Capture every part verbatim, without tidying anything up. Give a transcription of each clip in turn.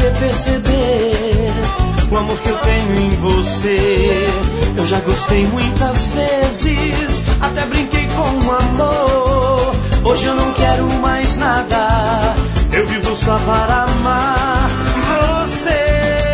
você perceber o amor que eu tenho em você. Eu já gostei muitas vezes, até brinquei com o amor. Hoje eu não quero mais nada, eu vivo só para amar você.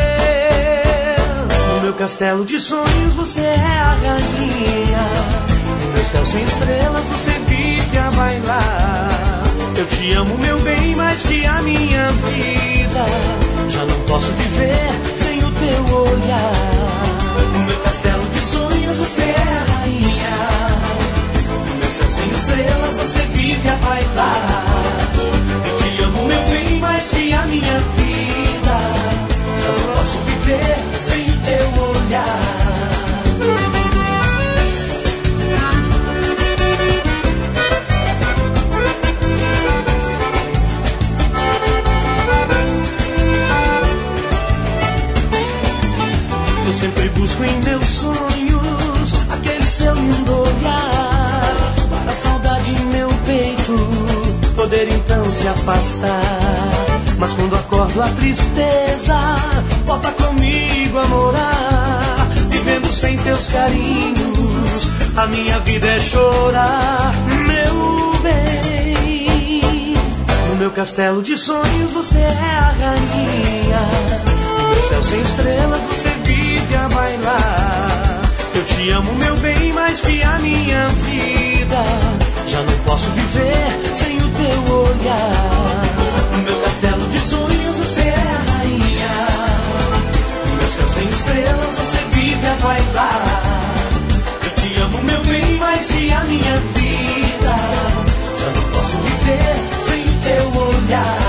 No meu castelo de sonhos você é a rainha, no meu céu sem estrelas você vive a bailar. Eu te amo, meu bem, mais que a minha vida. Já não posso viver sem o teu olhar. No meu castelo de sonhos você é a rainha, no meu céu sem estrelas você vive a bailar. Eu te amo, meu bem, mais que a minha vida. Já não posso viver sem o teu olhar. Eu sempre busco em meus sonhos aquele seu lindo olhar, para a saudade em meu peito poder então se afastar. Mas quando acordo a tristeza volta comigo a morar. Vivendo sem teus carinhos a minha vida é chorar. Meu bem, no meu castelo de sonhos você é a rainha, no meu céu sem estrelas você vive a bailar. Eu te amo, meu bem, mais que a minha vida. Já não posso viver sem o teu olhar. No meu castelo de sonhos você é a rainha, no meu céu sem estrelas você vive a bailar. Eu te amo, meu bem, mais que a minha vida. Já não posso viver sem o teu olhar.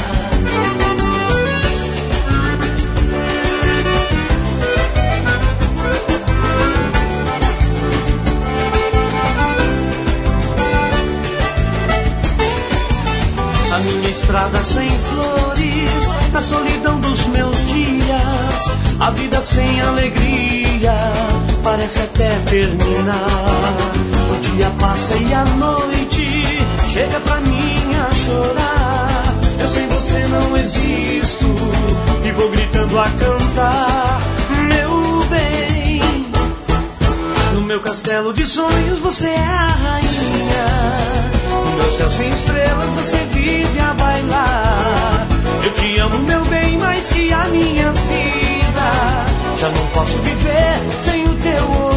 A minha estrada sem flores, na solidão dos meus dias, a vida sem alegria parece até terminar. O dia passa e a noite chega pra mim a chorar. Eu sem você não existo e vou gritando a cantar. Meu bem, no meu castelo de sonhos você é a rainha, no meu céu sem estrelas você vive a bailar. Eu te amo, meu bem, mais que a minha vida. Já não posso viver sem o teu olhar.